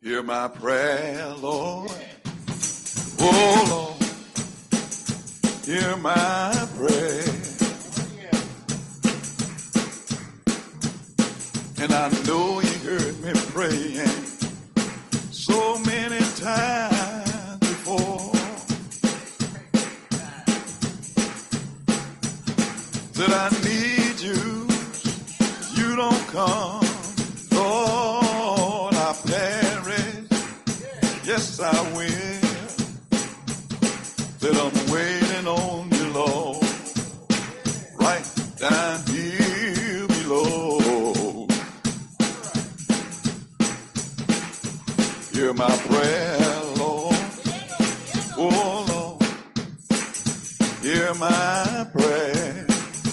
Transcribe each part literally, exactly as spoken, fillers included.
Hear my prayer, Lord. Oh, Lord. Hear my prayer. And I know you heard me praying so many times before. That I need you, you don't come. Lord, I perish, yes I will. That I'm waiting on you, Lord, right down here below. Hear my prayer, Lord, oh Lord, hear my prayer.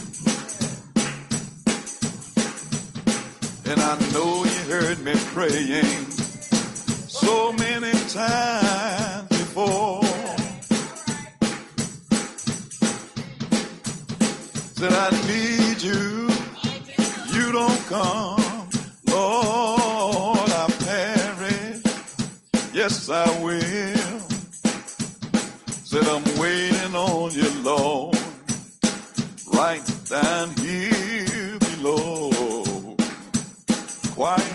And I know you heard me praying so many times before. That I need you, you don't come. Lord, I perish, yes I will. Said I'm waiting on you, Lord, right down here below. Quiet.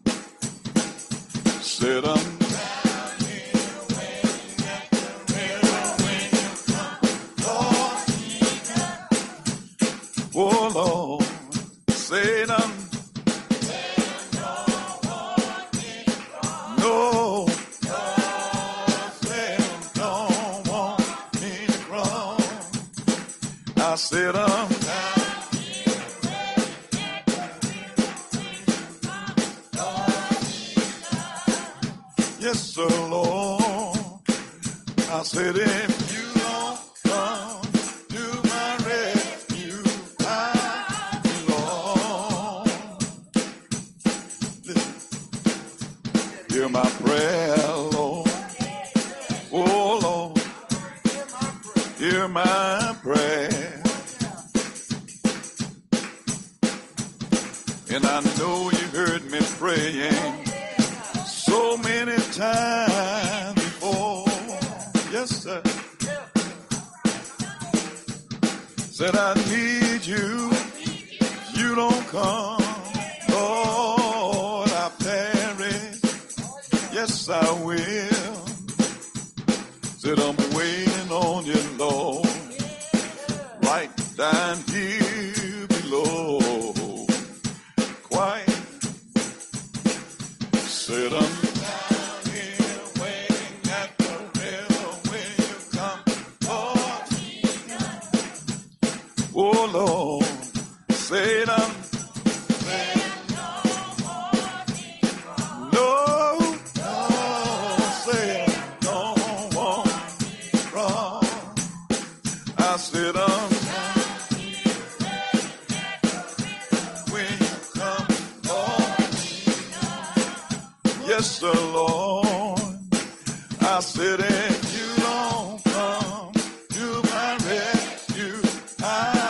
Said I'm down here waiting at the river when you come, Lord Jesus. Oh Lord, said I'm no, no, said I don't want me to crawl. I said I'm yes, sir, Lord. I said, if you don't come to my rescue, I belong. Listen. Hear my prayer, Lord. Oh, Lord. Hear my prayer. And I know you heard me praying so many times before, yes sir. Said I need you, you don't come. Lord, I perish, yes I will. Said I'm waiting on you, Lord, right down here below. Quiet. Said I'm down here waiting at the river when you come, Lord. Oh Lord, said I'm no, no, said I don't want wrong. I said I'm when you come, Lord. Yes, sir, Lord. I said, if you don't come to my rescue, I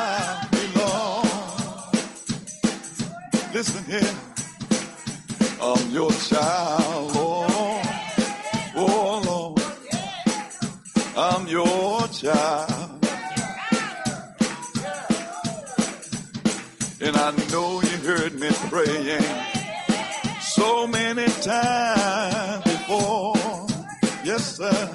belong. Listen here. I'm your child, Lord. Oh, Lord. I'm your child. And I know you heard me praying so many times before, yes sir.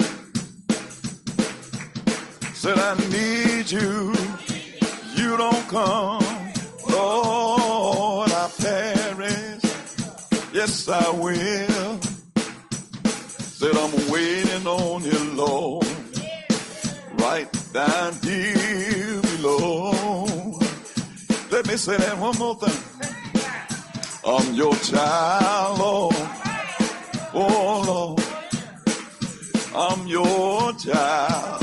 Said I need you, you don't come. Lord, I perish, yes I will. Said I'm waiting on you, Lord, right down here below. Let me say that one more thing. I'm your child, Lord. Oh, Lord. I'm your child.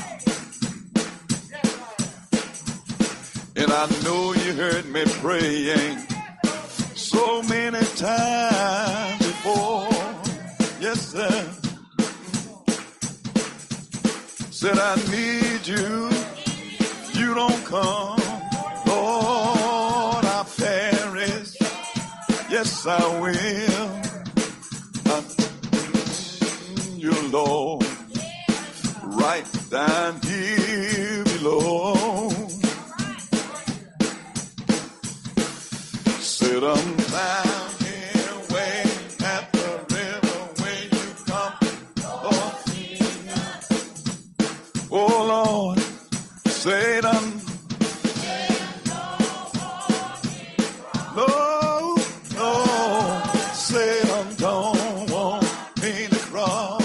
And I know you heard me praying so many times before. Yes, sir. Said I need you. You don't come. Lord, I perish. Yes, I will. you, Lord, right down here below. Sit 'em down here way at the river when you come. Oh, oh Lord, Satan. No, no, Satan don't want me to crawl.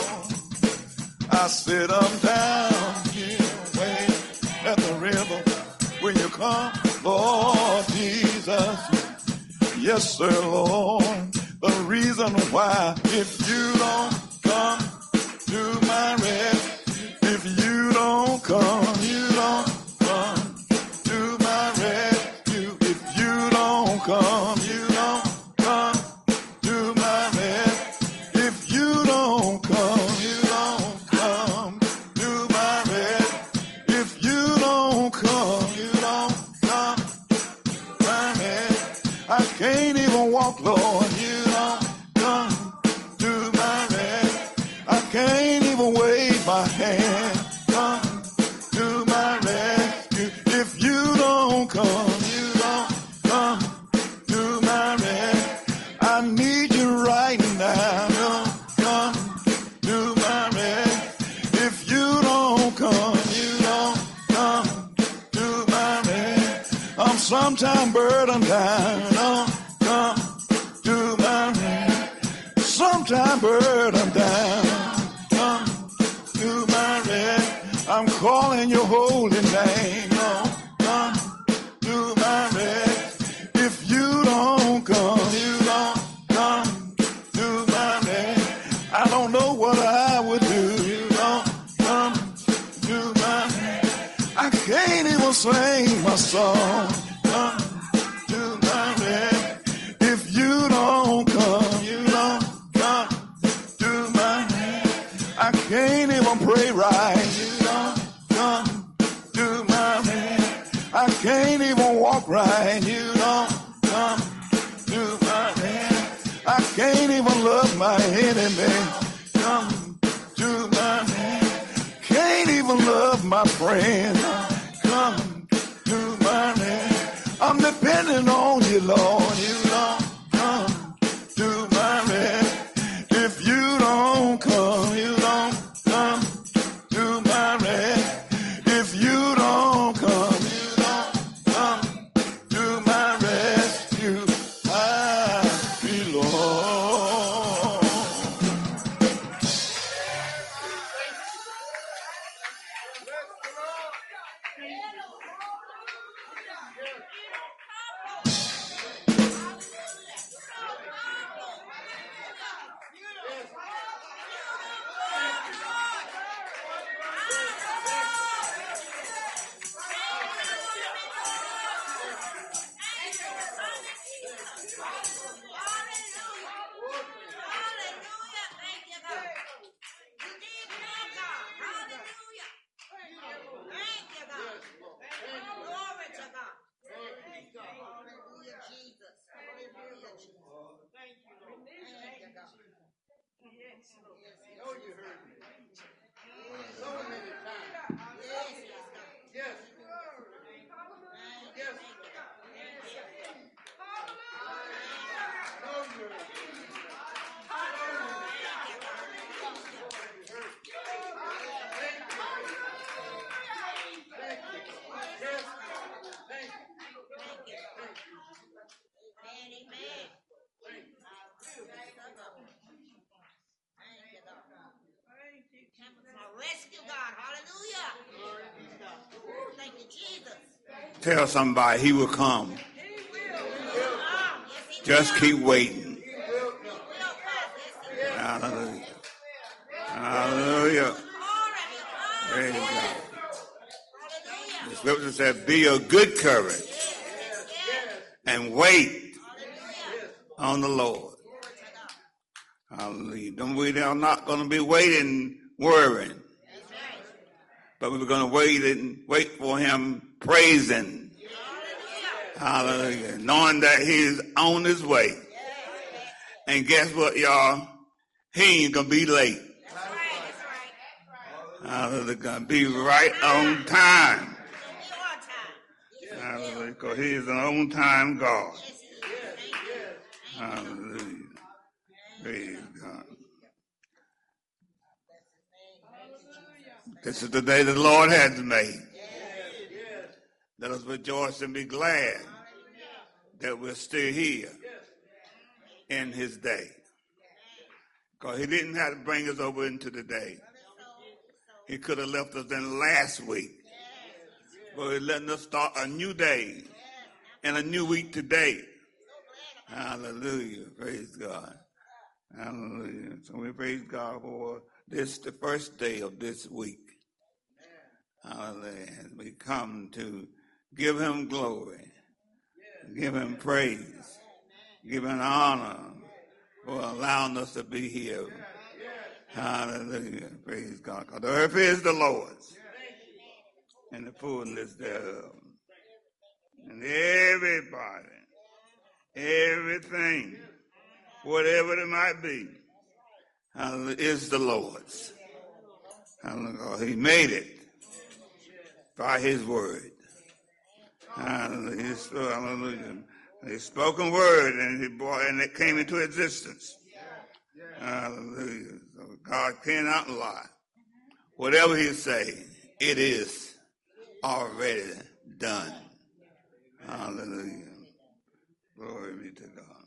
I sit 'em down here way at the river when you come, Lord Jesus. Yes, sir, Lord. The reason why, if you don't come to my rest, if you don't come, you don't come to my rescue. If you don't come, you don't come to my rest. If you don't come, you don't come to my rest. If you don't come, you don't come to my rest. I can't even walk, Lord, you don't come to my rest. I can't even wave my hand, come to my rescue. If you don't come, you don't come to my rest. I need you right now, don't come to my rest. If you don't come, you don't come to my rest. I'm sometime burdened down, don't come to my rest. Sometime burdened down, come to my rest. I'm calling your holy name, don't come to my rest. If you don't come, you don't come to my rest. I don't know what I would do, you don't come to my rest. I can't even sing my song, come to my rest. If you don't come, you don't come to my rest. I can't even pray right, you don't come to my rest. I can't even walk right, you don't come to my rest. I can't even love my enemy, come to my rest. Can't even love my friend, come to my rest. I'm depending on you, Lord, you don't come to my rest. If you don't come, you don't come to my rest. If you don't come, you don't come to my rescue. I belong. Tell somebody he will come. Just keep waiting. Hallelujah. Hallelujah. Praise God. The scripture said, be of good courage and wait on the Lord. Hallelujah. Don't we are not going to be waiting, worrying. But we're going to wait and wait for him praising. Hallelujah. Knowing that he's on his way. And guess what, y'all? he ain't going to be late. Hallelujah. Going to be right on time. Hallelujah. Because he is an on-time God. Hallelujah. Praise God. This is the day the Lord has made. Let us rejoice and be glad that we're still here in his day. Because he didn't have to bring us over into the day. He could have left us in last week. But he's letting us start a new day and a new week today. Hallelujah. Praise God. Hallelujah. So we praise God for this, the first day of this week. Hallelujah. And we come to give him glory, give him praise, give him honor for allowing us to be here. Hallelujah. Praise God. Because the earth is the Lord's and the fullness thereof. And everybody, everything, whatever it might be, hallelujah, is the Lord's. Hallelujah. He made it by his word. Hallelujah. Hallelujah. His spoken word, and he brought, and it came into existence. Hallelujah. So God cannot lie. Whatever he say, it is already done. Hallelujah. Glory be to God.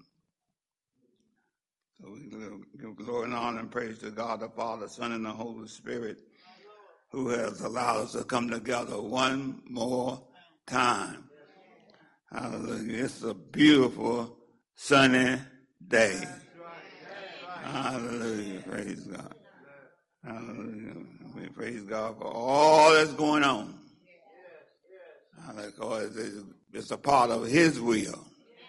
So we give glory and honor and praise to God, the Father, Son, and the Holy Spirit, who has allowed us to come together one more time. Hallelujah. It's a beautiful sunny day. Hallelujah. Praise God. Hallelujah. We praise God for all that's going on. Hallelujah. It's a part of his will.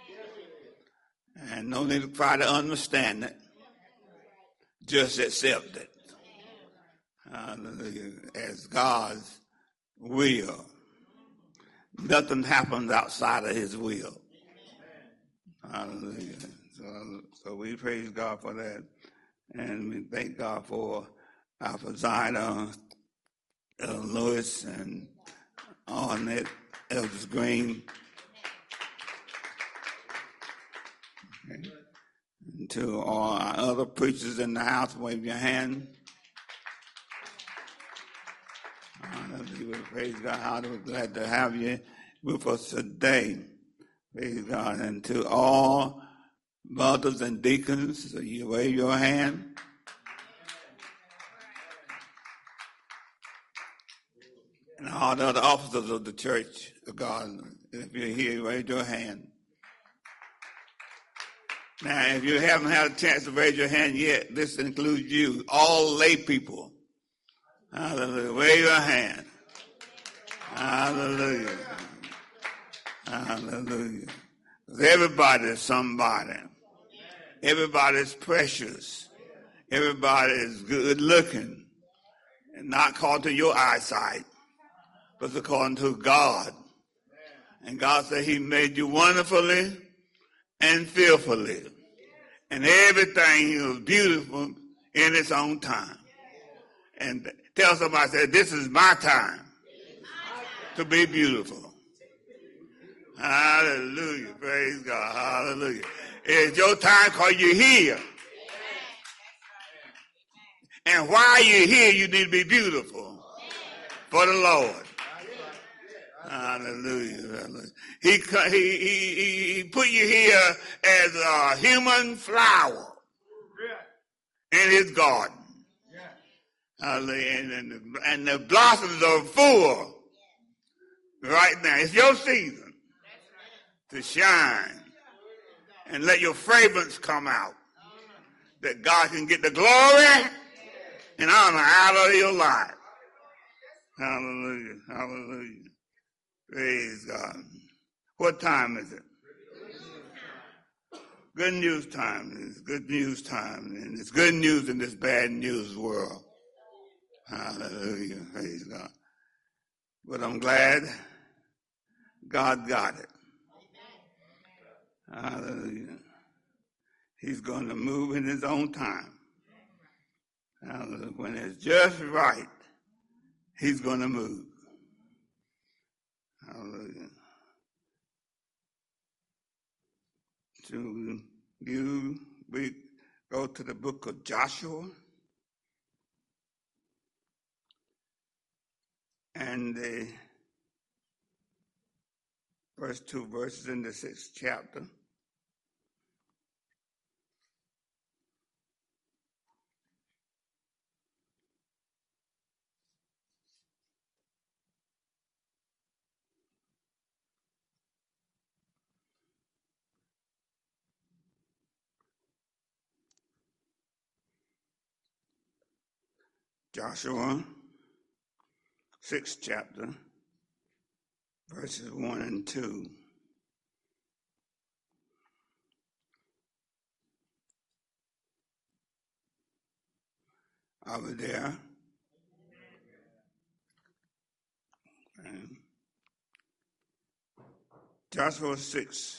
And no need to try to understand it. Just accept it. Hallelujah. As God's will. Nothing happens outside of his will. Hallelujah. So, so we praise God for that. And we thank God for our presider, Elder Lewis, and Arnett, Elders Green. Okay. And to all our other preachers in the house, wave your hand. Hallelujah. Praise God. How we're glad to have you with us today. Praise God. And to all mothers and deacons, so you wave your hand. And all the other officers of the church of God, if you're here, raise your hand. Now, if you haven't had a chance to raise your hand yet, this includes you, all lay people. Hallelujah. Wave your hand. Hallelujah. Hallelujah. Because everybody is somebody. Everybody is precious. Everybody is good looking. And not according to your eyesight, but according to God. And God said he made you wonderfully and fearfully. And everything was beautiful in its own time. And tell somebody, say, this is my time to be beautiful. Hallelujah. Praise God. Hallelujah. It's your time because you're here. And while you're here, you need to be beautiful for the Lord. Hallelujah. Hallelujah. He, he, he, he put you here as a human flower in his garden. Hallelujah. And, and, the, and the blossoms are full right now. It's your season to shine and let your fragrance come out, that God can get the glory and honor out of your life. Hallelujah. Hallelujah. Praise God. What time is it? Good news time. It's good news time. And it's good news in this bad news world. Hallelujah. Praise God. But I'm glad God got it. Hallelujah. He's going to move in his own time. Hallelujah. When it's just right, he's going to move. Hallelujah. To you, we go to the book of Joshua. And the first two verses in the sixth chapter. Joshua, sixth chapter, verses one and two. Over there. And Joshua six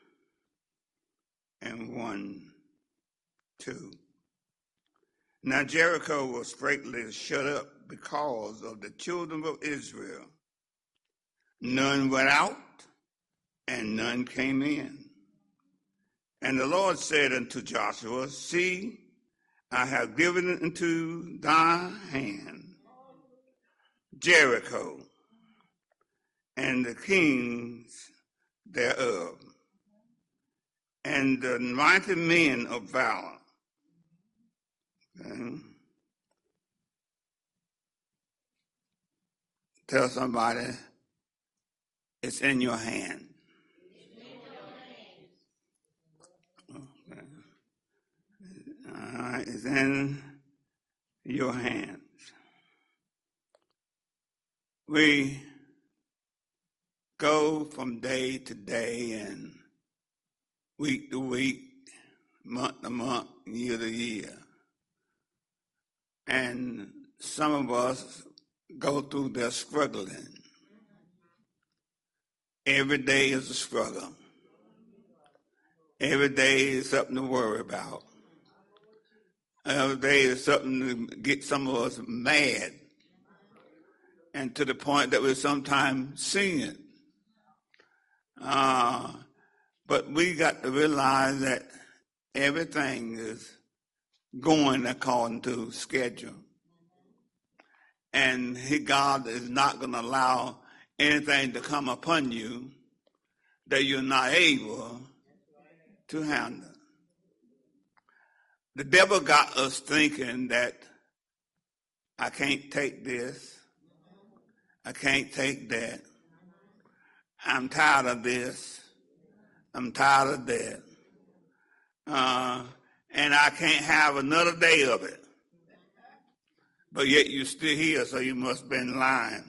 and one, two. Now Jericho was straightly shut up because of the children of Israel. None went out, and none came in. And the Lord said unto Joshua, see, I have given into thy hand Jericho and the kings thereof, and the mighty men of valor. Okay. Tell somebody, it's in your hand. Okay. All right, it's in your hands. We go from day to day and week to week, month to month, year to year. And some of us go through their struggling. Every day is a struggle. Every day is something to worry about. Every day is something to get some of us mad. And to the point that we sometimes sing it. Uh, but we got to realize that everything is going according to schedule. And he, God is not going to allow anything to come upon you that you're not able to handle. The devil got us thinking that I can't take this, I can't take that, I'm tired of this, I'm tired of that, uh, and I can't have another day of it. But yet you're still here, so you must have been lying.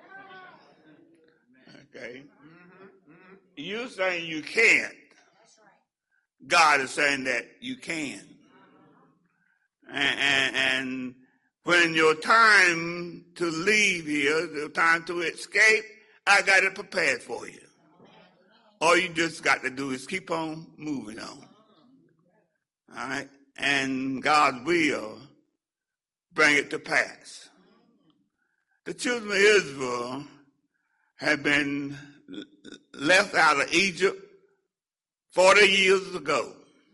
Okay? You're saying you can't. God is saying that you can. And, and, and when your time to leave here, the time to escape, I got it prepared for you. All you just got to do is keep on moving on. All right? And God will bring it to pass. The children of Israel had been left out of Egypt forty years ago.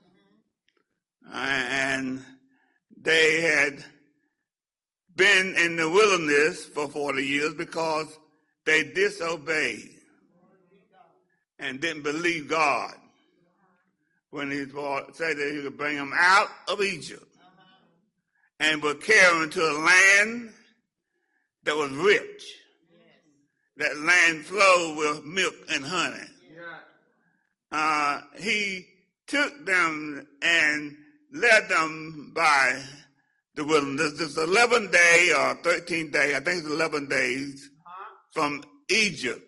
And they had been in the wilderness for forty years because they disobeyed and didn't believe God when he said that he would bring them out of Egypt and would carry them to a land that was rich. That land flowed with milk and honey. Uh, he took them and led them by the wilderness. It's eleven day or thirteen day, I think it's eleven days from Egypt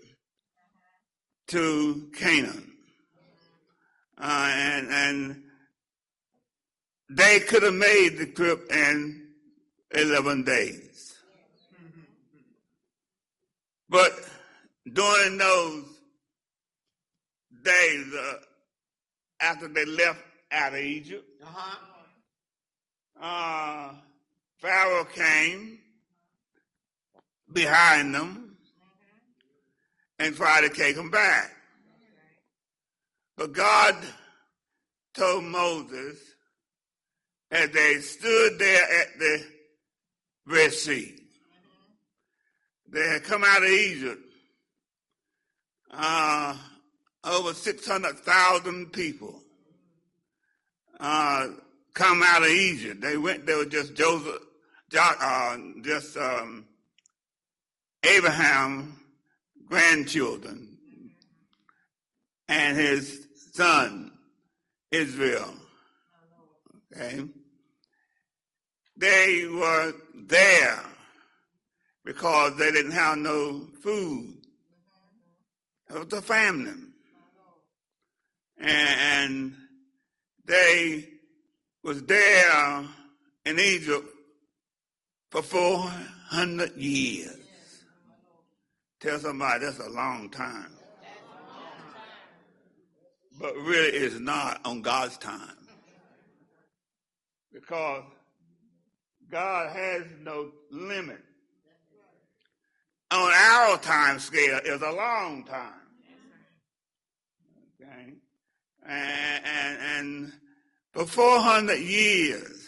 to Canaan. Uh, and, and they could have made the trip in eleven days. But during those days uh, after they left out of Egypt, uh-huh. uh, Pharaoh came behind them and tried to take them back. But God told Moses, as they stood there at the Red Sea, they had come out of Egypt, uh, over six hundred thousand people uh, come out of Egypt. They went, they were just Joseph, uh, just um, Abraham grandchildren and his son Israel. Okay, they were there because they didn't have no food. It was a famine, and they was there in Egypt for four hundred years. Tell somebody that's a long time. But really it's not on God's time. Because God has no limit. On our time scale, it's a long time. Okay? And, and, and for four hundred years,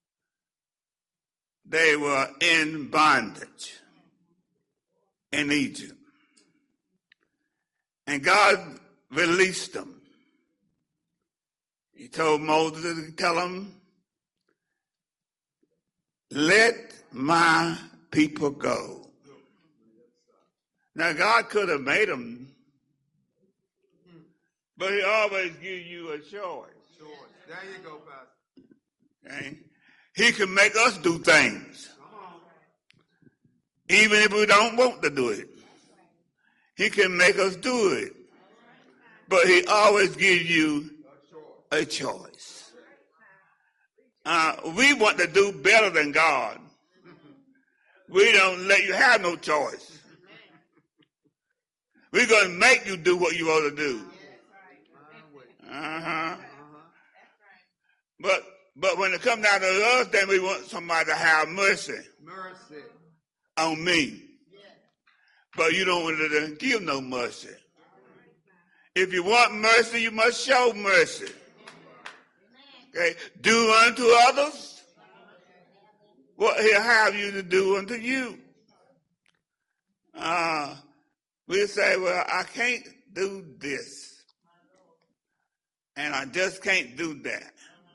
they were in bondage in Egypt. And God released them. He told Moses to tell them, let my people go. Now, God could have made them, but he always gives you a choice. There you go, Pastor. Okay? He can make us do things, even if we don't want to do it. He can make us do it, but he always gives you a choice. Uh, we want to do better than God. We don't let you have no choice. We're going to make you do what you want to do. Uh-huh. But but when it comes down to us, then we want somebody to have mercy, mercy. on me. But you don't want to give no mercy. If you want mercy, you must show mercy. Okay? Do unto others what he'll have you to do unto you. Uh, we say, well, I can't do this. And I just can't do that.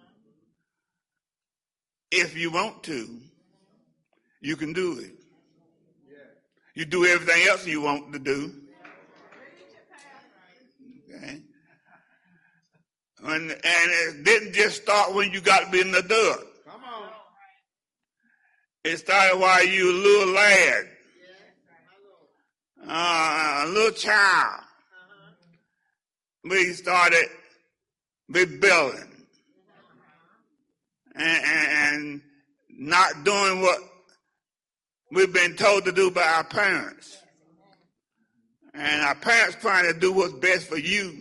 If you want to, you can do it. You do everything else you want to do. Okay? And, and it didn't just start when you got to be in the dirt. Come on. It started while you were a little lad. Uh, a little child. We started rebelling. And, and, and not doing what we've been told to do by our parents. And our parents trying to do what's best for you.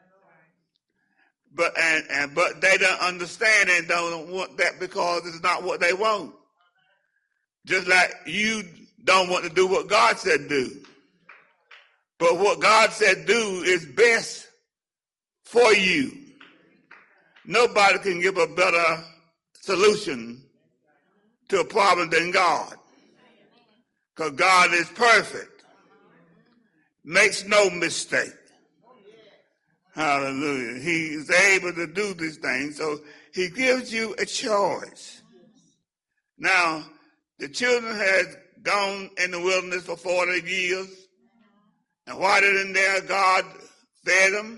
But and, and but they don't understand and don't want that because it's not what they want. Just like you don't want to do what God said do. But what God said do is best for you. Nobody can give a better solution to a problem than God. Because God is perfect. Makes no mistake. Hallelujah. He's able to do these things. So he gives you a choice. Now, the children had gone in the wilderness for forty years. And while they're in there, God fed them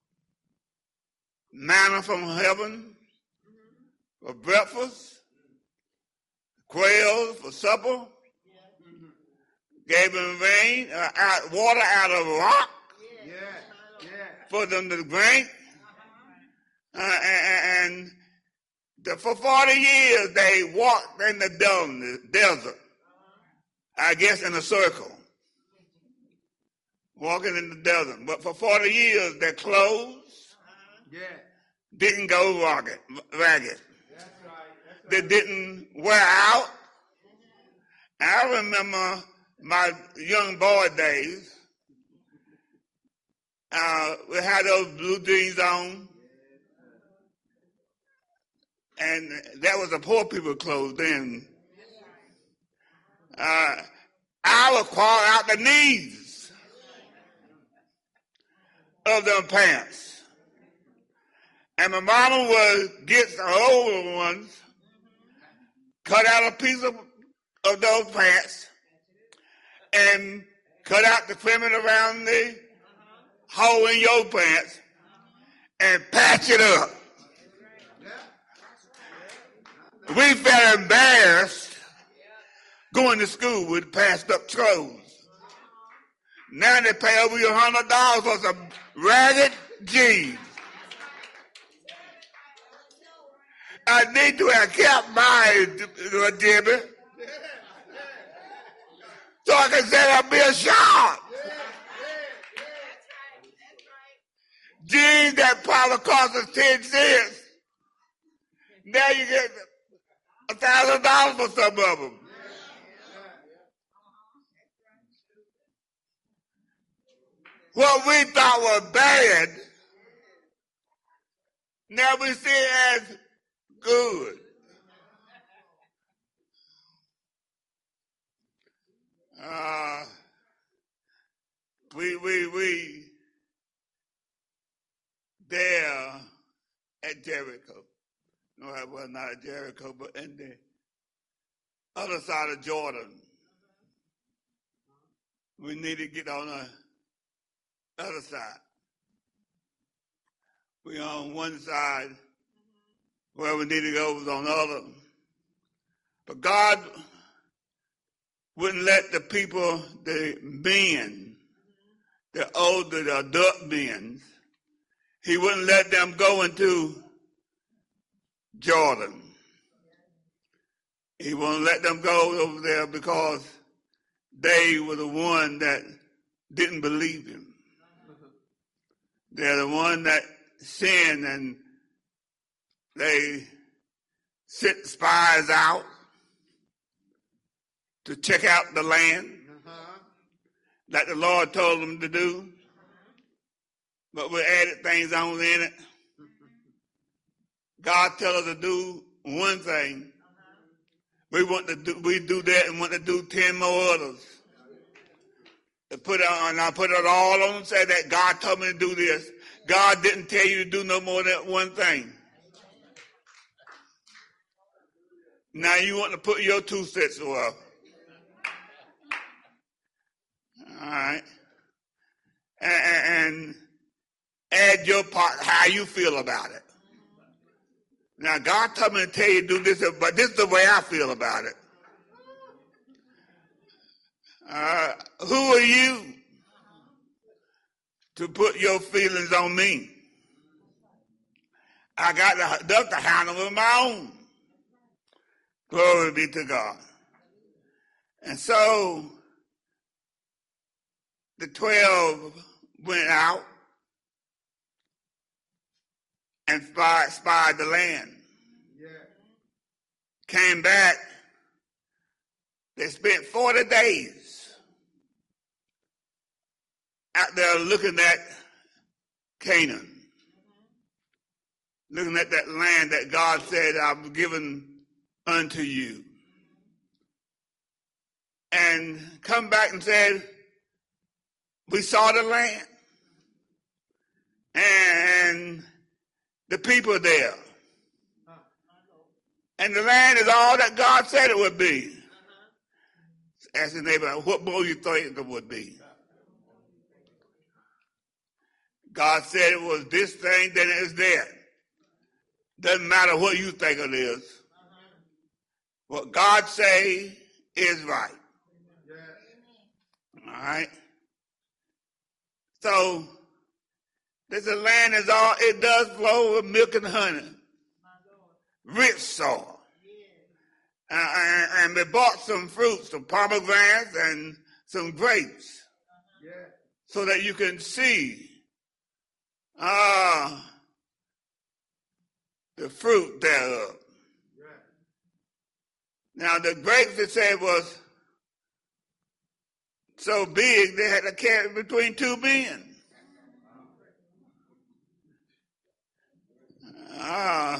manna from heaven for breakfast, quails for supper, gave them rain, uh, out, water out of a rock Yeah. Yeah. for them to drink. Uh, and and the, for forty years, they walked in the desert, I guess in a circle, walking in the desert. But for forty years, their clothes Yeah. didn't go ragged. ragged. That's right. That's right. They didn't wear out. I remember my young boy days. Uh, we had those blue jeans on, and that was the poor people clothes then. Uh, I would crawl out the knees of them pants, and my mama would get the older ones, cut out a piece of, of those pants, and cut out the trimming around the hole in your pants, and patch it up. We felt embarrassed going to school with patched up clothes. Now they pay over a hundred dollars for some ragged jeans. I need to have kept mine, Jimmy, so I can say I'm being sharp. Jeans that probably cost us ten cents. Now you get a thousand dollars for some of them. What we thought was bad, now we see it as good. Uh, we, we, we, there at Jericho. No, it was not at Jericho, but in the other side of Jordan. We need to get on the other side. We on one side, where we need to go was on the other. But God wouldn't let the people, the men, the older, the adult men, he wouldn't let them go into Jordan. He wouldn't let them go over there because they were the one that didn't believe him. They're the one that sinned, and they sent spies out to check out the land, uh-huh. like the Lord told them to do. But we added things on in it. God tell us to do one thing. We want to do, we do that and want to do ten more others. To put it on, I put it all on and say that God told me to do this. God didn't tell you to do no more than one thing. Now you want to put your two cents up. All right. And, and add your part, how you feel about it. Now, God told me to tell you to do this, but this is the way I feel about it. Uh, who are you to put your feelings on me? I got the duck to handle with my own. Glory be to God. And so the twelve went out and spied, spied the land. Yeah. Came back. They spent forty days out there looking at Canaan. Looking at that land that God said, I've given unto you. And come back and said, we saw the land. And the people there. And the land is all that God said it would be. Ask the neighbor, what more you think it would be? God said it was this thing, then it is that. Doesn't matter what you think it is. What God say is right. All right? So, this land is all, it does flow with milk and honey. Rich soil. Uh, and, and they bought some fruits, some pomegranates and some grapes. So that you can see uh, the fruit thereof. Now the grapes, it said, was so big they had to carry it between two men. Uh,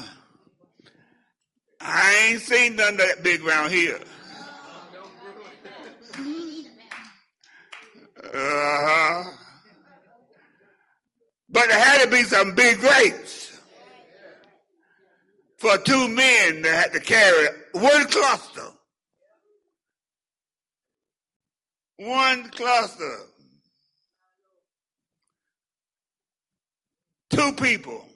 I ain't seen none that big around here. Uh-huh. But there had to be some big grapes for two men that had to carry one cluster. One cluster. Two people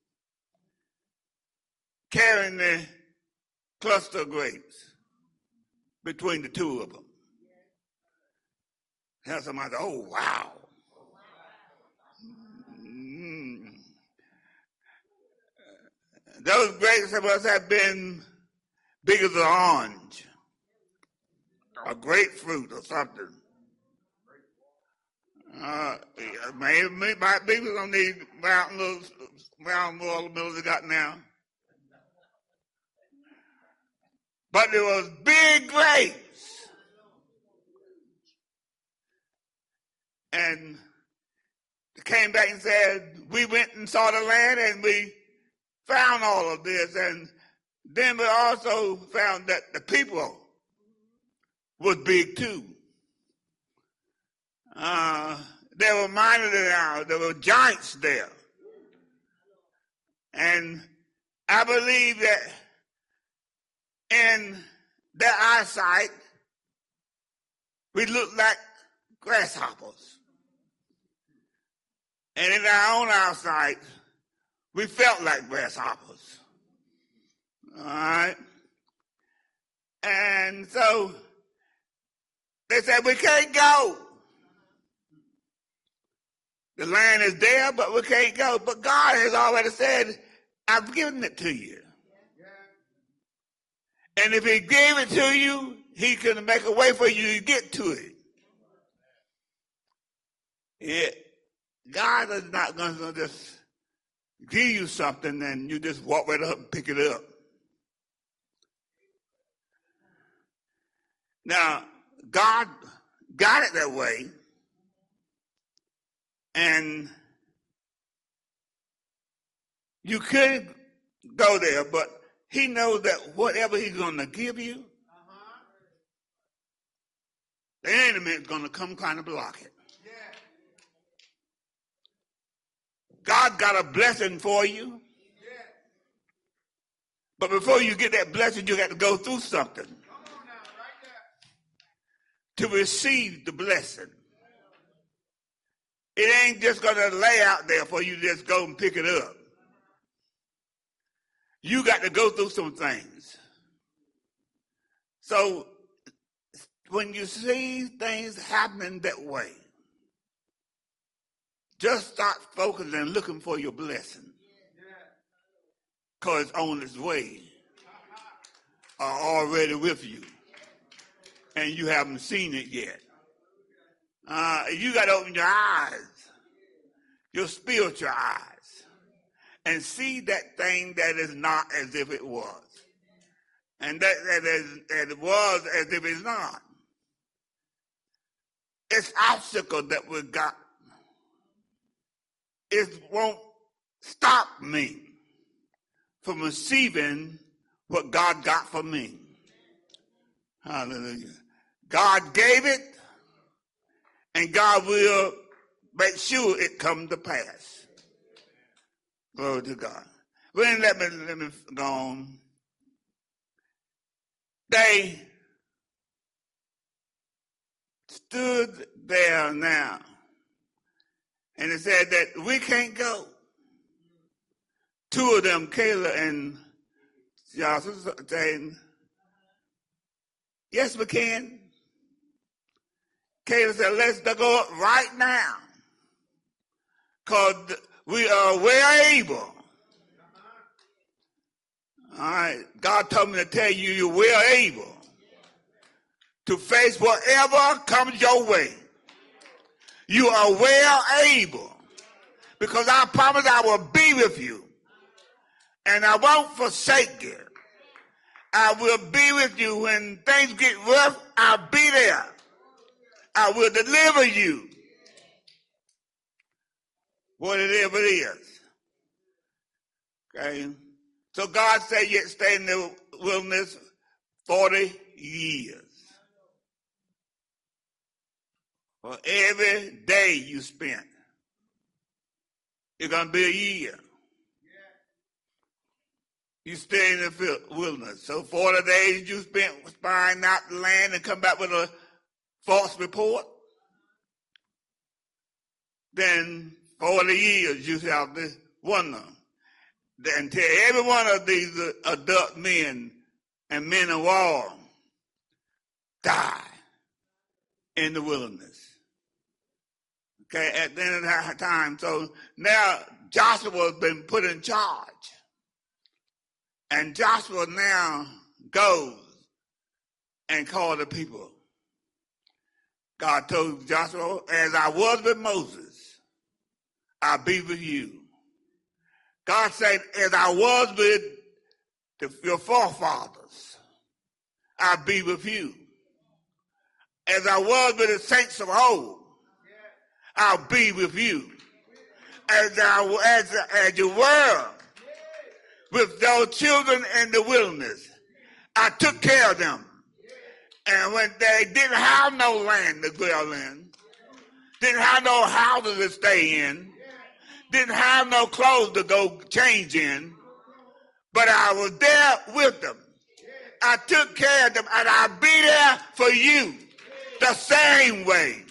carrying the cluster of grapes between the two of them. Have somebody say, oh, wow. Mm. Those grapes must have been big as an orange, a grapefruit or something. Uh, maybe my people don't need round little round watermelons they got now. But there was big grapes. And they came back and said, we went and saw the land and we found all of this. And then we also found that the people was big too. Uh, there were miners there, there were giants there. And I believe that in their eyesight, we looked like grasshoppers. And in our own eyesight, we felt like grasshoppers. All right? And so they said, we can't go. The land is there, but we can't go. But God has already said, I've given it to you. And if he gave it to you, he can make a way for you to get to it. It God is not going to just give you something and you just walk right up and pick it up. Now, God got it that way. And you could go there, but he knows that whatever he's going to give you, uh-huh. the enemy is going to come kind of block it. Yeah. God got a blessing for you. Yeah. But before you get that blessing, you got to go through something. Come on now, right there. To receive the blessing. It ain't just going to lay out there for you to just go and pick it up. You got to go through some things. So when you see things happening that way, just start focusing and looking for your blessing. Because it's on its way or already with you. And you haven't seen it yet. Uh, you got to open your eyes, your spiritual eyes, and see that thing that is not as if it was. And that, that, is, that it was as if it's not. It's obstacle that we got. It won't stop me from receiving what God got for me. Hallelujah. God gave it, and God will make sure it come to pass. Glory to God. Well, let me, let me go on. They stood there now, and it said that we can't go. Two of them, Caleb and Joshua, saying, yes, we can. Caleb said, let's go up right now, because we are well able. All right, God told me to tell you you're well able to face whatever comes your way. You are well able, because I promise I will be with you, and I won't forsake you. I will be with you when things get rough. I'll be there. I will deliver you. Whatever it is. Okay. So God said, yet stay in the wilderness forty years. For every day you spent, it's going to be a year. You stay in the wilderness. So forty days you spent spying out the land and come back with a false report. Then forty years you have to wonder. Until every one of these adult men and men of war die in the wilderness. Okay, at the end of that time. So now Joshua has been put in charge. And Joshua now goes and calls the people. God told Joshua, as I was with Moses, I'll be with you. God said, as I was with the, your forefathers, I'll be with you. As I was with the saints of old, I'll be with you. As, I, as, as you were with those children in the wilderness, I took care of them. And when they didn't have no land to dwell in, didn't have no houses to stay in, didn't have no clothes to go change in, but I was there with them. I took care of them, and I'll be there for you the same way.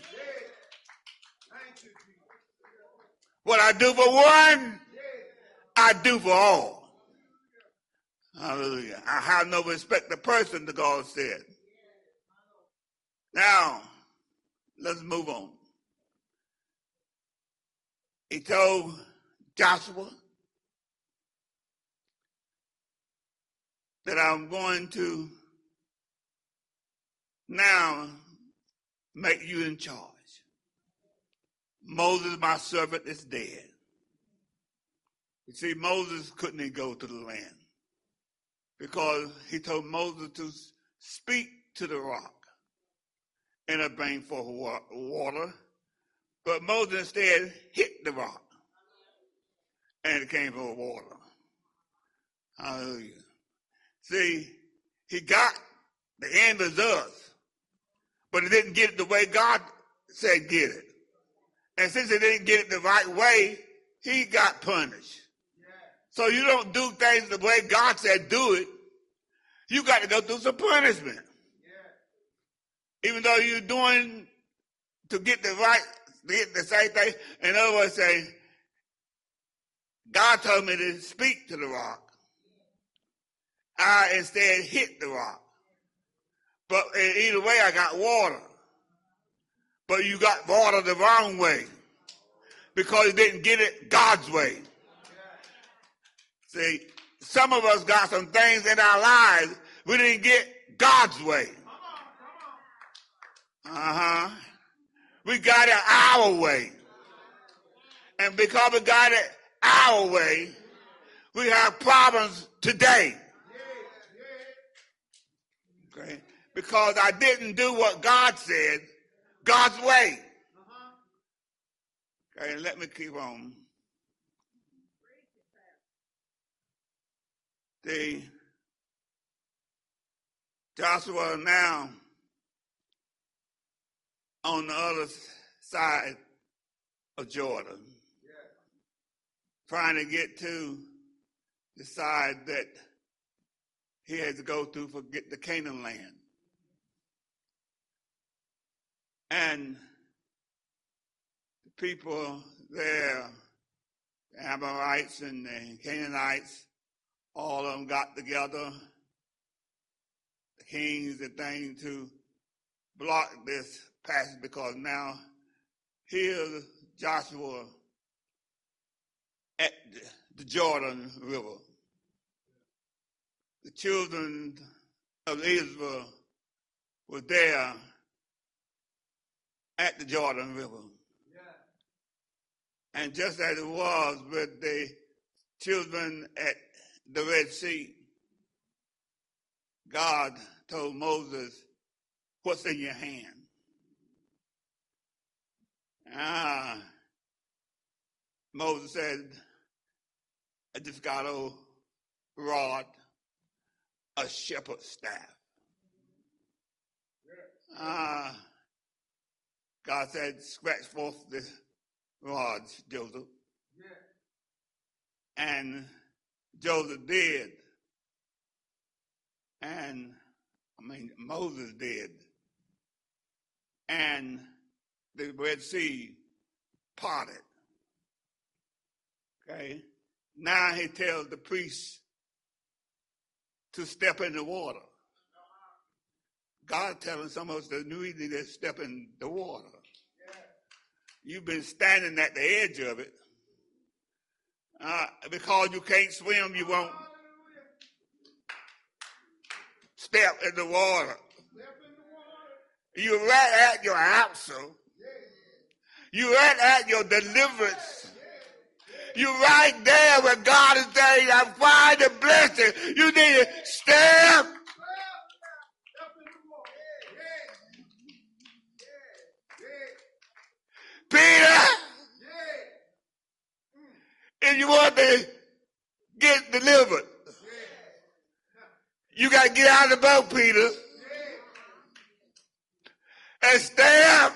What I do for one, I do for all. Hallelujah. I have no respect to person, the God said. Now, let's move on. He told Joshua that I'm going to now make you in charge. Moses, my servant, is dead. You see, Moses couldn't even go to the land because he told Moses to speak to the rock and it bring forth water. But Moses instead hit the rock and it came forth water. Hallelujah. See, he got the end result, but he didn't get it the way God said get it. And since he didn't get it the right way, he got punished. So you don't do things the way God said do it. You got to go through some punishment. Even though you're doing to get the right, to get the same thing. In other words, say, God told me to speak to the rock. I instead hit the rock. But either way, I got water. But you got water the wrong way because you didn't get it God's way. See, some of us got some things in our lives we didn't get God's way. Uh-huh. We got it our way. And because we got it our way, we have problems today. Okay? Because I didn't do what God said, God's way. Okay, let me keep on. The Joshua now on the other side of Jordan, trying to get to the side that he had to go through for get the Canaan land. And the people there, the Amorites and the Canaanites, all of them got together, the kings and things, to block this passage because now here's Joshua at the Jordan River. The children of Israel were there at the Jordan River. Yeah. And just as it was with the children at the Red Sea, God told Moses, what's in your hand? Ah, Moses said, I just got a rod, a shepherd's staff. Ah, God said, scratch forth the rods, Joseph. And Joseph did. And, I mean, Moses did. And the Red Sea parted. Okay? Now he tells the priests to step in the water. God telling some of us that we need to step in the water. You've been standing at the edge of it. Uh, because you can't swim, you won't step in the water. You're right at your answer. You're right at your deliverance. You're right there where God is saying, I'm trying to bless you. You need to step. Peter, if you want to get delivered, you got to get out of the boat, Peter, and step.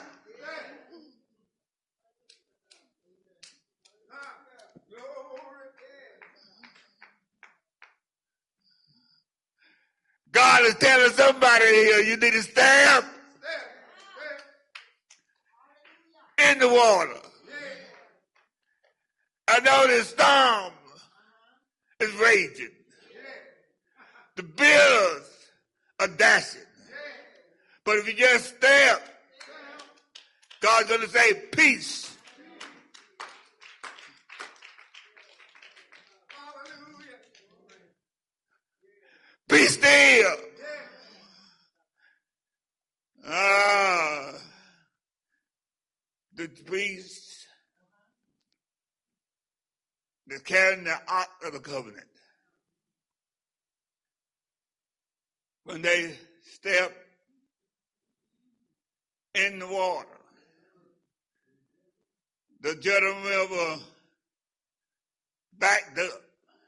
God is telling somebody here, you need to step in the water. I know the storm is raging. The billows are dashing. But if you just step, God's going to say, peace. Be still. Ah, the priests, they're carrying the Ark of the Covenant. When they step in the water, the Jordan River backed up.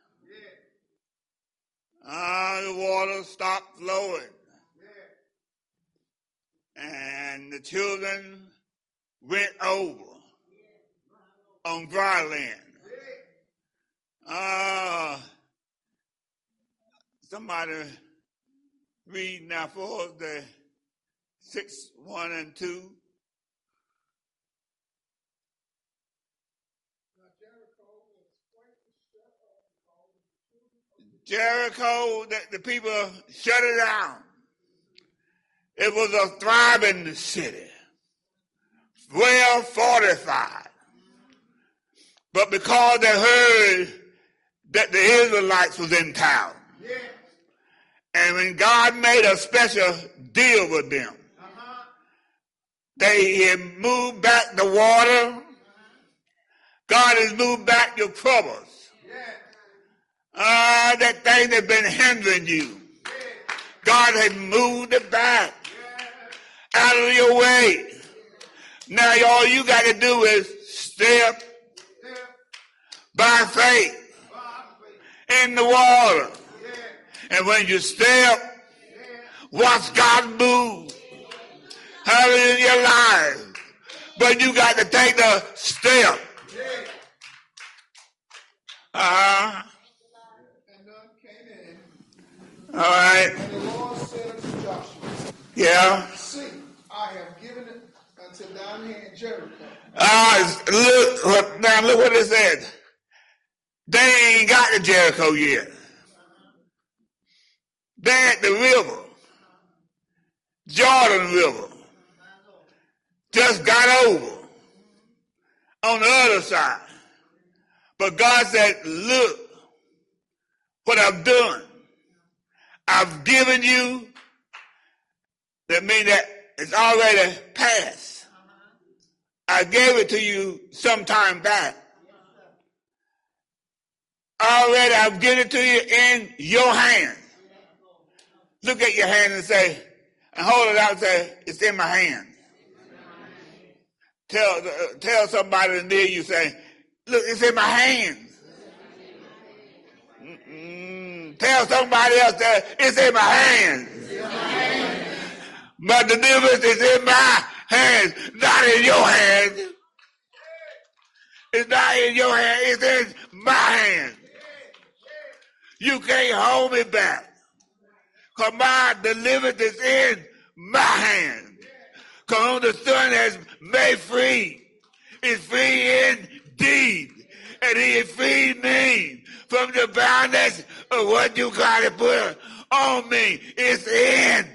Ah, the water stopped flowing. And the children went over on dry land. Ah, somebody read now for the six, one and two. Jericho, the, the people shut it down. It was a thriving city, well fortified. But because they heard that the Israelites was in town, yeah. And when God made a special deal with them, uh-huh. they had moved back the water. God has moved back your troubles. Ah, uh, that thing that's been hindering you. God has moved it back out of your way. Now, all you got to do is step by faith in the water. And when you step, watch God move. Hallelujah, in your life. But you got to take the step. Uh-huh. All right. And the Lord said unto Joshua, yeah. See, I have given it unto thine hand Jericho. Ah, uh, look, now look what it said. They ain't got to Jericho yet. They're at the river, Jordan River. Just got over on the other side. But God said, look what I've done. I've given you, that means that it's already passed. I gave it to you some time back. Already I've given it to you in your hand. Look at your hand and say, and hold it out and say, it's in my hand. Tell uh, tell somebody near you, say, look, it's in my hands. Mm-mm. Tell somebody else that it's in my hands. My deliverance is in my hands, not in your hands. It's not in your hands, it's in my hands. You can't hold me back. Because my deliverance is in my hands. Because whom the Son has made free is free indeed. And he has freed me from the bondage of what you got to put on me. It's in.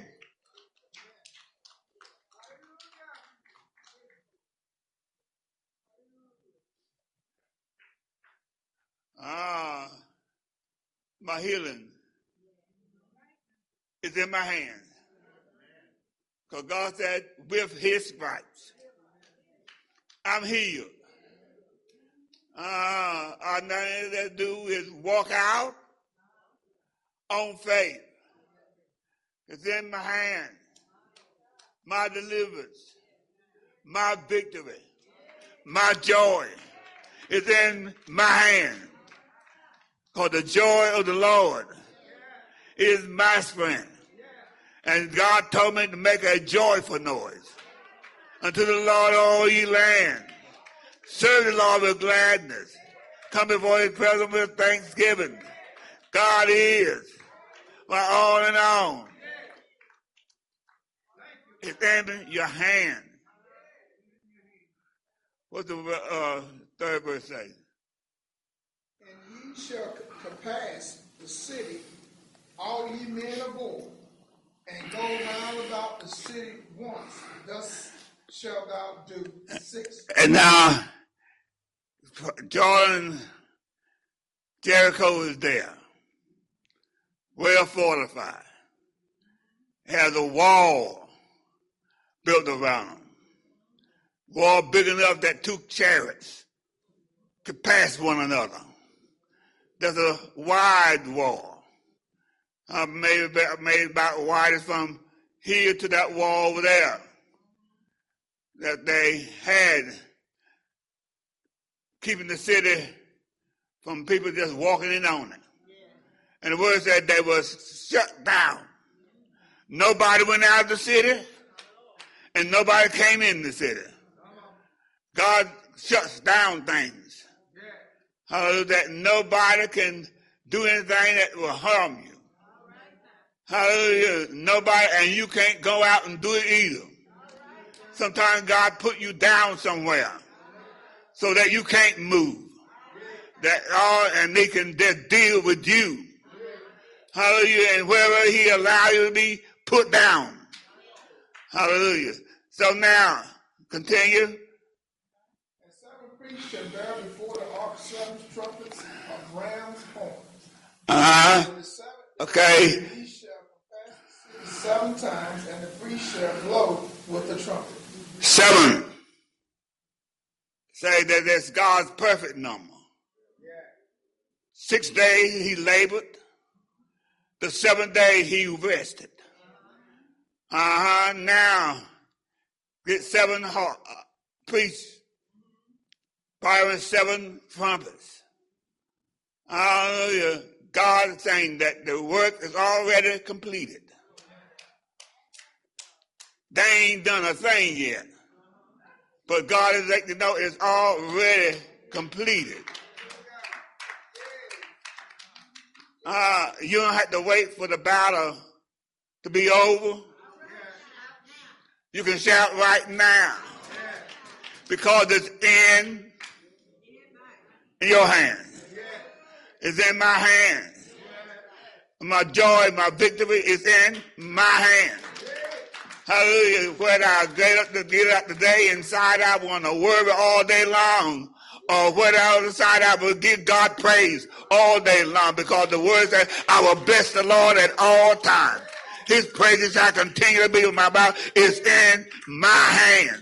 Ah, my healing is in my hands. Because God said, with his stripes, I'm healed. Uh, all I need to do is walk out on faith. It's in my hands. My deliverance, my victory, my joy is in my hand. Because the joy of the Lord is my strength. And God told me to make a joyful noise unto the Lord, all ye land. Serve the Lord with gladness. Come before his presence with thanksgiving. God is my all in all. It's in your hand. What's the uh, third verse say? And ye shall compass the city, all ye men of war, and go round about the city once. Thus shalt thou do six. And now, Jordan, Jericho is there, well fortified, has a wall built around them. Wall big enough that two chariots could pass one another. There's a wide wall, uh, maybe about, maybe about widest from here to that wall over there that they had, keeping the city from people just walking in on it. And the word said they was shut down. Nobody went out of the city, and nobody came in the city. God shuts down things. Hallelujah, that nobody can do anything that will harm you. Hallelujah, nobody, and you can't go out and do it either. Sometimes God put you down somewhere so that you can't move. That all, and they can just deal with you. Hallelujah, and wherever he allows you to be put down. Hallelujah. So now, continue. And seven priests shall bear before the ark seven trumpets of ram's horns. Uh-huh. And the seven, Okay. and ye shall compass the city seven times, and the priest shall blow with the trumpet. Seven. Say that that's God's perfect number. Six days he labored. The seventh day he rested. Uh-huh. Now, get seven uh, priests, firing seven trumpets. Hallelujah. God is saying that the work is already completed. They ain't done a thing yet. But God is letting you know it's already completed. Uh, you don't have to wait for the battle to be over. You can shout right now. Because it's in, in your hands. It's in my hands. My joy, my victory is in my hands. Hallelujah. Whether I get up to get up today inside, I want to worry all day long. Or whether I inside, I will give God praise all day long. Because the word says, I will bless the Lord at all times. His praises shall continue to be with my mouth. It's in my hands.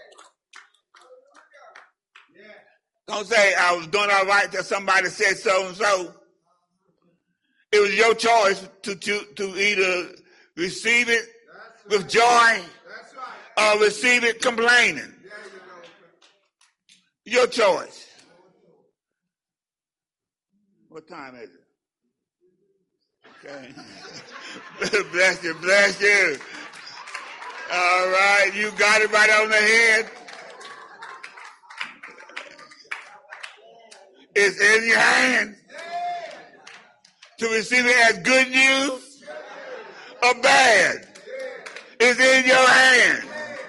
Don't say I was doing all right till somebody said so and so. It was your choice to, to, to either receive it with joy or receive it complaining. Your choice. What time is it? Okay. Bless you, bless you. All right, you got it right on the head. It's in your hands to receive it as good news or bad. It's in your hands.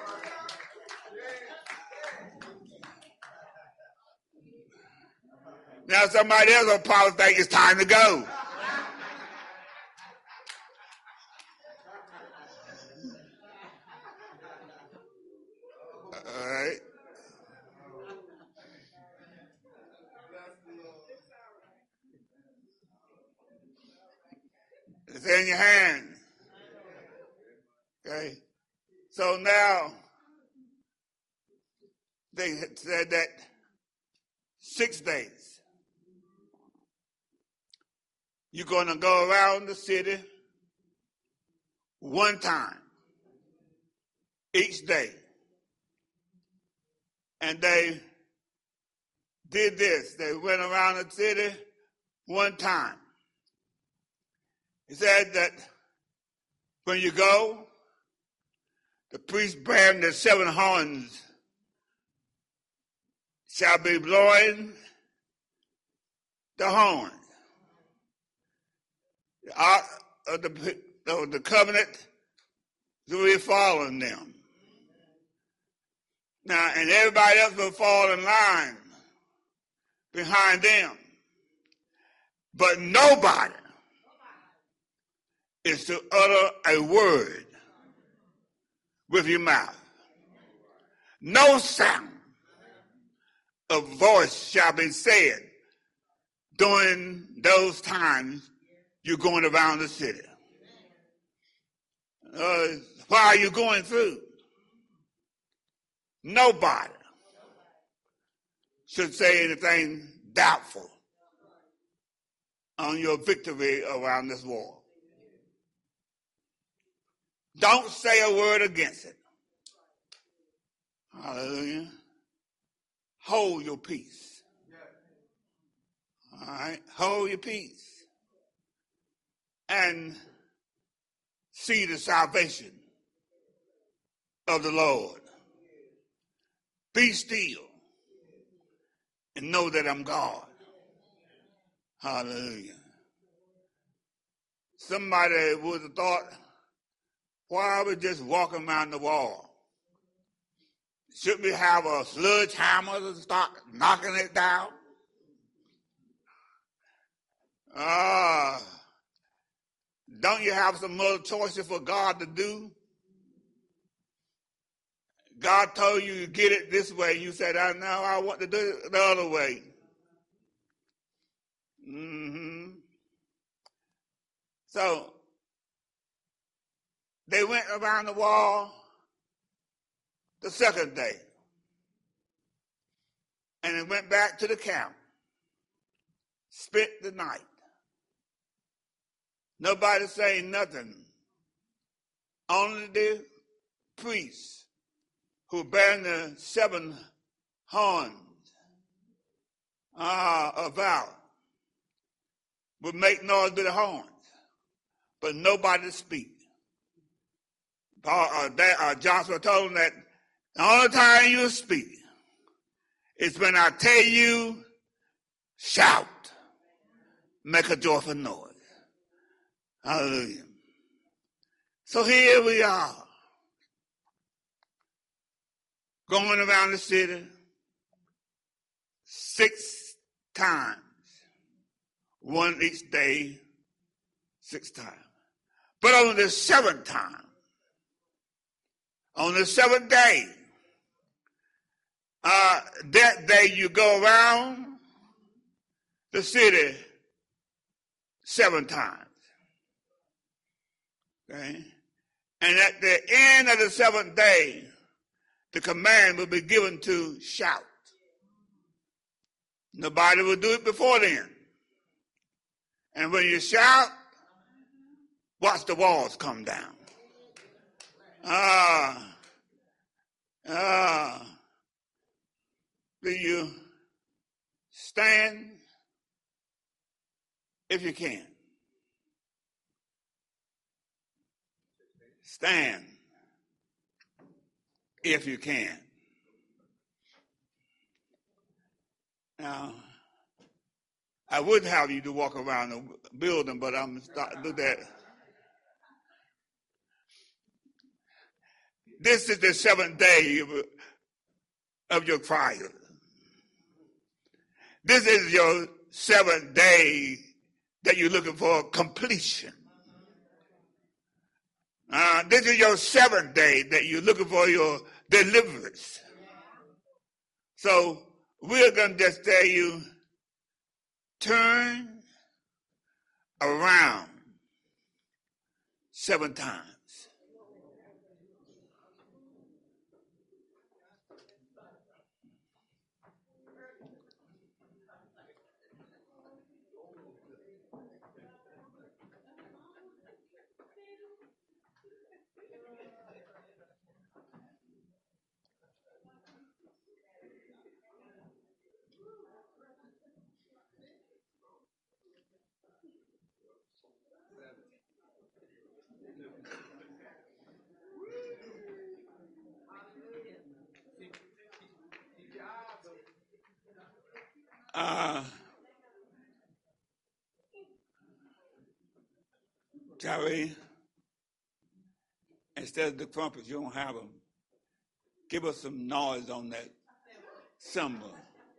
Now somebody else will probably think it's time to go. All right. It's in your hand. Okay. So now they said that six days you're going to go around the city one time each day. And they did this. They went around the city one time. He said that when you go, the priest bearing the seven horns shall be blowing the horn. The ark of the, of the covenant will be following them. Now, and everybody else will fall in line behind them. But nobody is to utter a word with your mouth. No sound of voice shall be said during those times you're going around the city. Uh, why are you going through? Nobody should say anything doubtful on your victory around this war. Don't say a word against it. Hallelujah. Hold your peace. All right? Hold your peace. And see the salvation of the Lord. Be still and know that I'm God. Hallelujah. Somebody would have thought, why are we just walking around the wall? Should we have a sledgehammer to start knocking it down? Ah, uh, don't you have some other choices for God to do? God told you to get it this way. You said, I know I want to do it the other way. Mm-hmm. So they went around the wall the second day. And they went back to the camp. Spent the night. Nobody saying nothing. Only the priests who bear the seven horns uh, about would make noise with the horns, but nobody to speak. Paul, uh, that, uh, Joshua told them that the only time you speak is when I tell you, shout, make a joyful noise. Hallelujah. So here we are, going around the city six times, one each day, six times. But on the seventh time, on the seventh day, uh, that day you go around the city seven times. Okay? And at the end of the seventh day, the command will be given to shout. Nobody will do it before then. And when you shout, watch the walls come down. Ah, ah. Do you stand if you can? Stand if you can. Now, I would have you to walk around the building, but I'm going to start do that. This is the seventh day of, of your trial. This is your seventh day that you're looking for completion. Uh, this is your seventh day that you're looking for your deliverance. So we're going to just tell you, turn around seven times. Uh, Terry, instead of the trumpets, you don't have them. Give us some noise on that cymbal.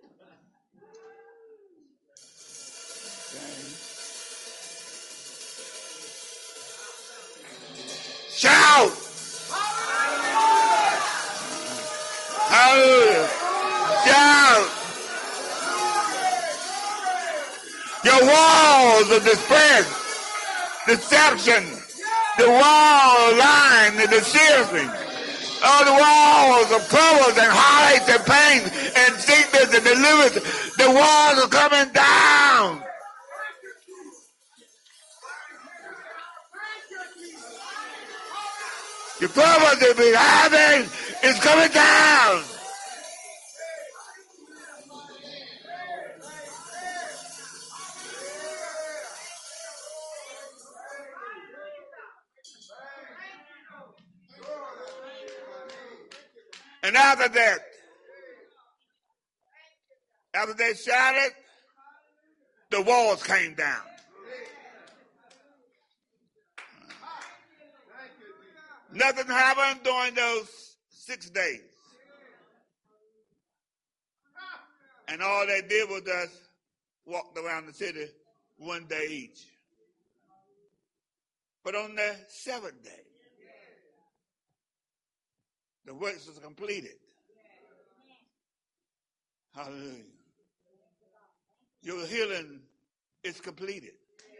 Okay. Shout! Hallelujah! Shout! Your walls of despair, deception, the wall of lying and deceiving, all the walls of troubles and heartaches and pain and sickness and deliverance, the walls are coming down. The troubles that we're having is coming down. And after that, after they shouted, the walls came down. Nothing happened during those six days. And all they did was just walk around the city one day each. But on the seventh day, the work was completed. Hallelujah. Your healing is completed.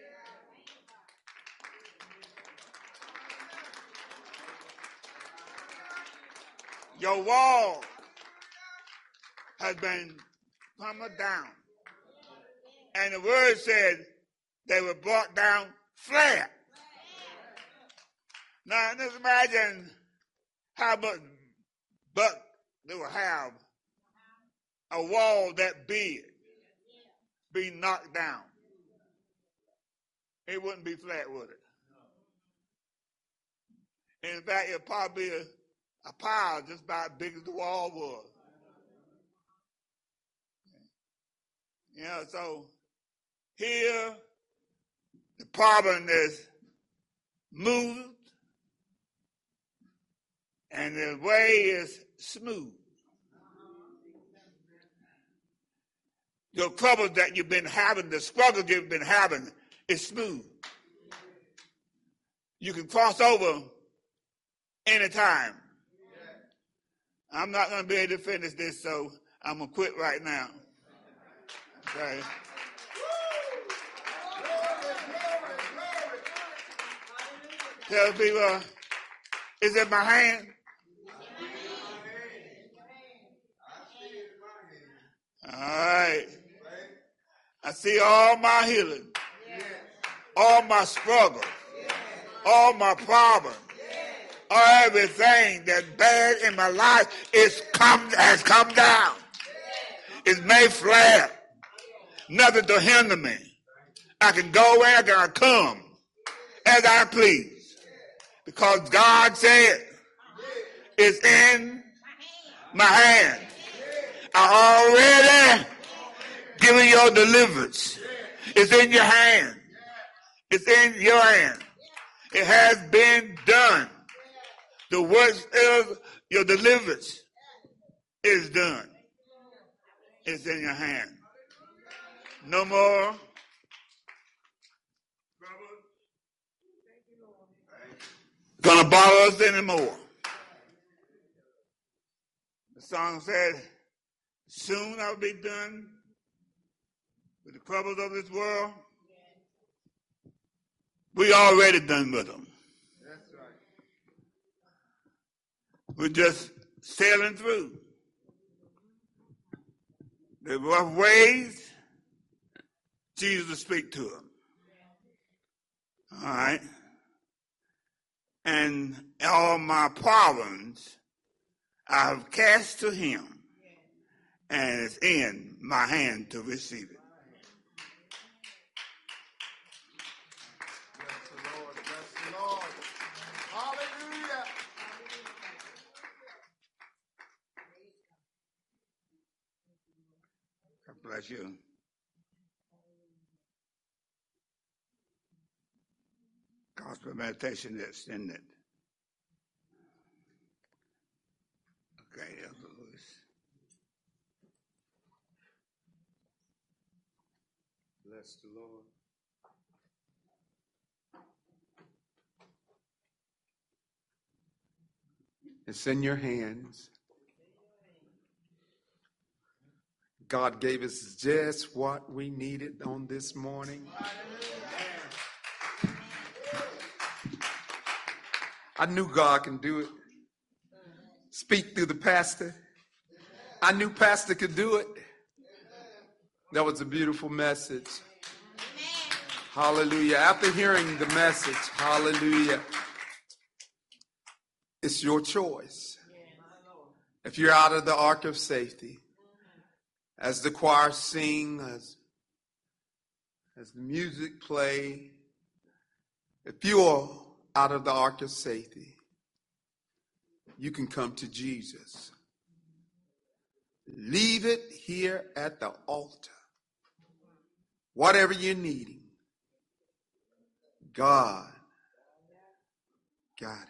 Your wall has been pulled down. And the word said they were brought down flat. Now, just imagine how much buck they will have a wall that big be knocked down. It wouldn't be flat, would it? In fact, it'd probably be a, a pile just about as big as the wall was. You know, so here the problem is moved and the way is smooth. Your troubles that you've been having, the struggles you've been having is smooth. You can cross over anytime. I'm not going to be able to finish this, so I'm going to quit right now. Okay. Tell people, is it my hand? All right. I see all my healing, all my struggles, all my problems, all everything that's bad in my life is come has come down. is made flat. Nothing to hinder me. I can go where I can come as I please. Because God said it's in my hand. I already given your deliverance. It's in your hand. It's in your hand. It has been done. The works of your deliverance is done. It's in your hand. No more gonna bother us anymore. The song said, soon I'll be done with the troubles of this world. We already done with them. That's right. We're just sailing through. The rough ways, Jesus will speak to them. All right. And all my problems I have cast to him, and it's in my hand to receive it. Bless the Lord, bless the Lord. Hallelujah. God bless you. Gospel meditation that's in it. Okay, Elder Lewis. Bless the Lord. It's in your hands. God gave us just what we needed on this morning. I knew God can do it. Speak through the pastor. I knew pastor could do it. That was a beautiful message. Hallelujah. After hearing the message, hallelujah, it's your choice. If you're out of the ark of safety, as the choir sing, as, as the music play, if you're out of the ark of safety, you can come to Jesus. Leave it here at the altar. Whatever you're needing, God got it.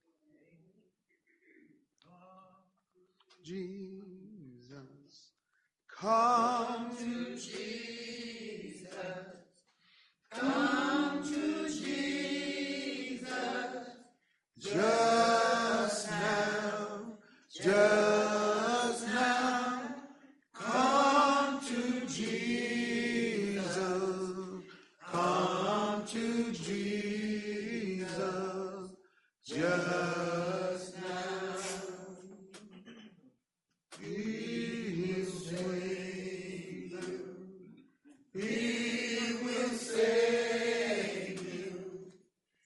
Jesus, come to Jesus. Come to Jesus. Just now, just now, come to Jesus. Come to Jesus. Just now. He will save you. He will save you.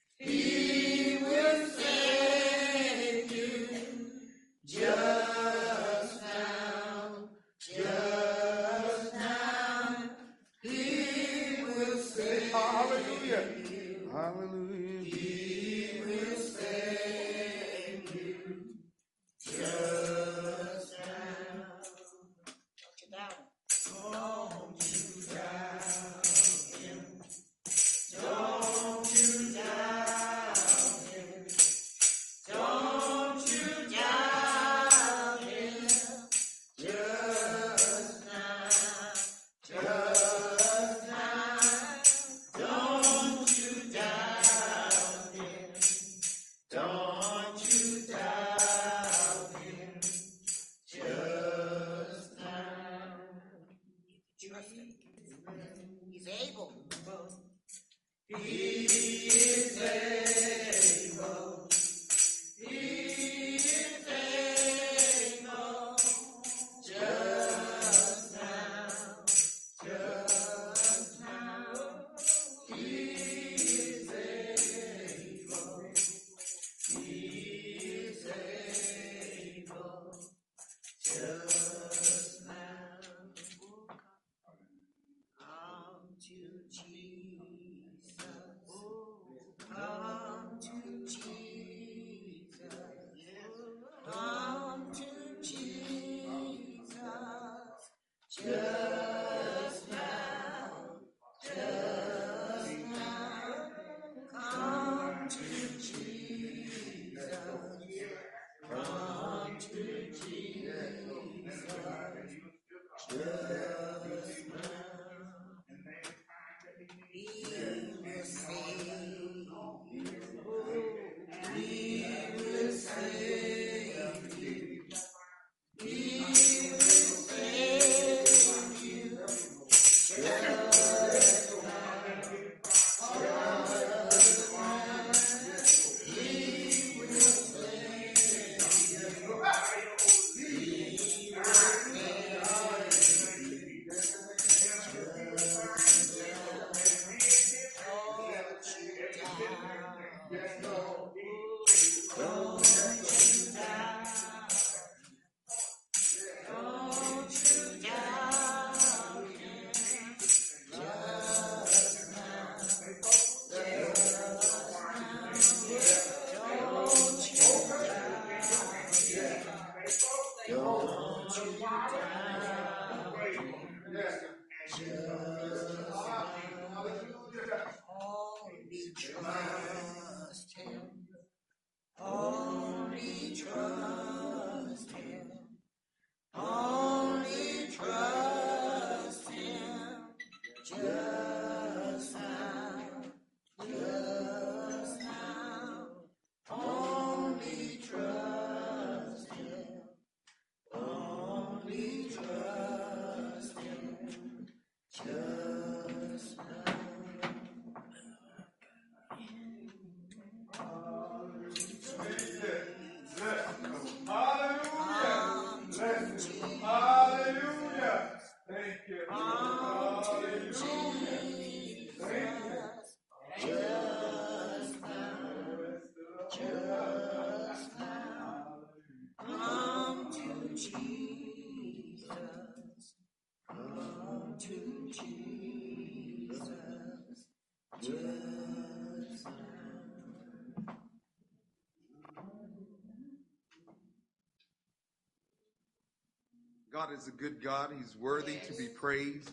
God is a good God. He's worthy to be praised.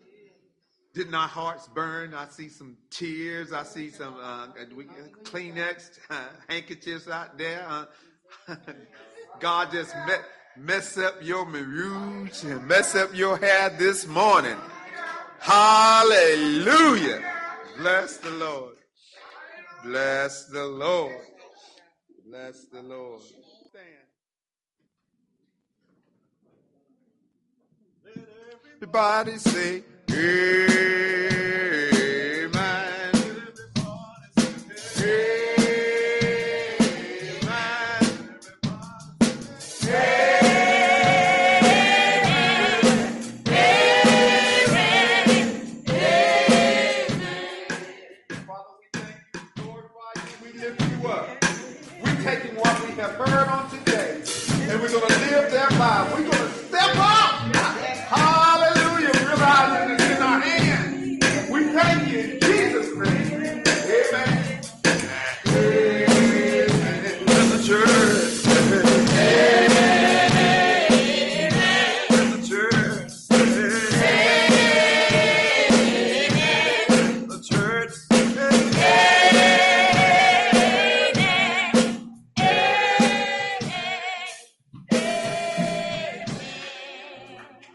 Didn't our hearts burn? I see some tears. I see some uh, Kleenex uh, handkerchiefs out there. Uh, God just met, mess up your rouge and mess up your hair this morning. Hallelujah. Bless the Lord. Bless the Lord. Bless the Lord. Everybody say, Amen. Taking what we have heard on today, and we're going to live thereby. We're